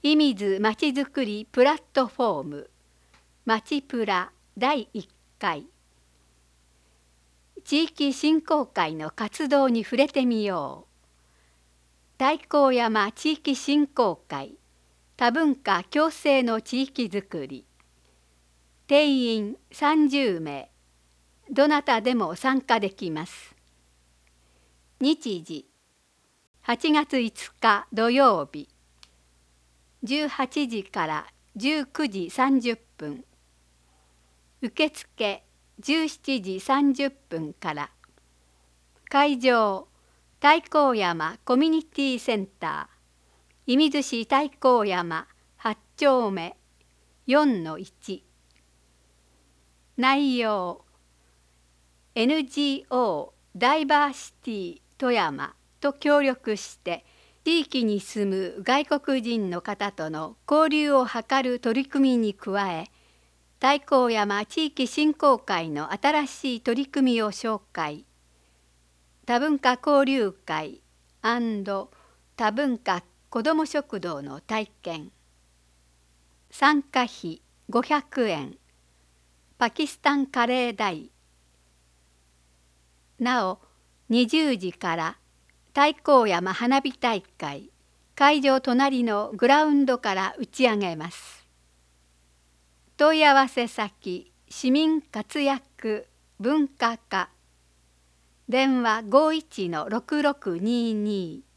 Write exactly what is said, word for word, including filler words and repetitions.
射水まちづくりプラットフォームまちプラだいいっかい。地域振興会の活動に触れてみよう。太閤山地域振興会多文化共生の地域づくり。定員さんじゅうめい。どなたでも参加できます。日時はちがついつか土曜日じゅうはちじからじゅうくじさんじゅっぷん。受付じゅうしちじさんじゅっぷんから。会場太閤山コミュニティセンター射水市太閤山はちちょうめ よんのいち。内容 エヌジーオー ダイバーシティ富山と協力して地域に住む外国人の方との交流を図る取り組みに加え、太閤山地域振興会の新しい取り組みを紹介。多文化交流会&多文化子ども食堂の体験。参加費ごひゃくえん。パキスタンカレー代。なおにじゅうじから太閤山花火大会会場隣のグラウンドから打ち上げます。問い合わせ先市民活躍文化課電話 ごいちのろくろくにーにー